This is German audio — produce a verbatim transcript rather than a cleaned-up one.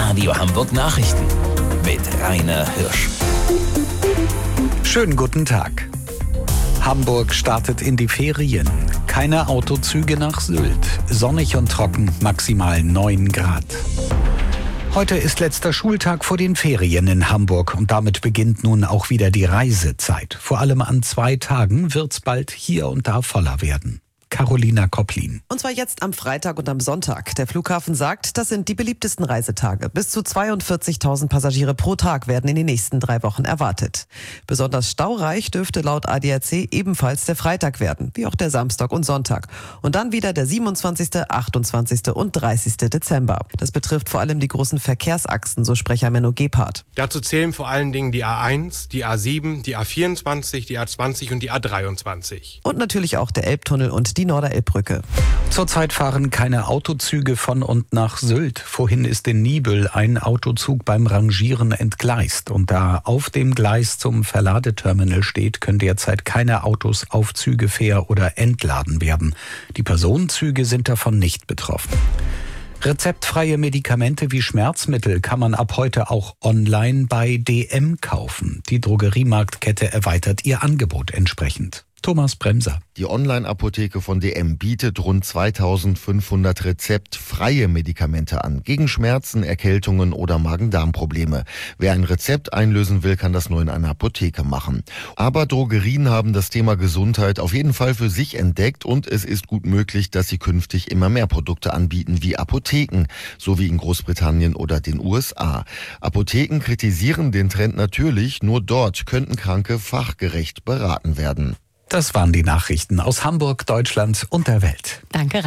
Radio Hamburg Nachrichten mit Rainer Hirsch. Schönen guten Tag. Hamburg startet in die Ferien. Keine Autozüge nach Sylt. Sonnig und trocken, maximal neun Grad. Heute ist letzter Schultag vor den Ferien in Hamburg und damit beginnt nun auch wieder die Reisezeit. Vor allem an zwei Tagen wird's bald hier und da voller werden. Carolina Kopplin. Und zwar jetzt am Freitag und am Sonntag. Der Flughafen sagt, das sind die beliebtesten Reisetage. Bis zu zweiundvierzigtausend Passagiere pro Tag werden in den nächsten drei Wochen erwartet. Besonders staureich dürfte laut A D A C ebenfalls der Freitag werden, wie auch der Samstag und Sonntag. Und dann wieder der siebenundzwanzigste, achtundzwanzigste und dreißigste Dezember. Das betrifft vor allem die großen Verkehrsachsen, so Sprecher Menno Gebhardt. Dazu zählen vor allen Dingen die A eins, die A sieben, die A vierundzwanzig, die A zwanzig und die A dreiundzwanzig. Und natürlich auch der Elbtunnel und die Norderelbbrücke. Zurzeit fahren keine Autozüge von und nach Sylt. Vorhin ist in Niebüll ein Autozug beim Rangieren entgleist. Und da auf dem Gleis zum Verladeterminal steht, können derzeit keine Autos auf Züge fair- oder entladen werden. Die Personenzüge sind davon nicht betroffen. Rezeptfreie Medikamente wie Schmerzmittel kann man ab heute auch online bei D M kaufen. Die Drogeriemarktkette erweitert ihr Angebot entsprechend. Thomas Bremser. Die Online-Apotheke von D M bietet rund zweitausendfünfhundert rezeptfreie Medikamente an. Gegen Schmerzen, Erkältungen oder Magen-Darm-Probleme. Wer ein Rezept einlösen will, kann das nur in einer Apotheke machen. Aber Drogerien haben das Thema Gesundheit auf jeden Fall für sich entdeckt und es ist gut möglich, dass sie künftig immer mehr Produkte anbieten wie Apotheken, so wie in Großbritannien oder den U S A. Apotheken kritisieren den Trend natürlich, nur dort könnten Kranke fachgerecht beraten werden. Das waren die Nachrichten aus Hamburg, Deutschland und der Welt. Danke.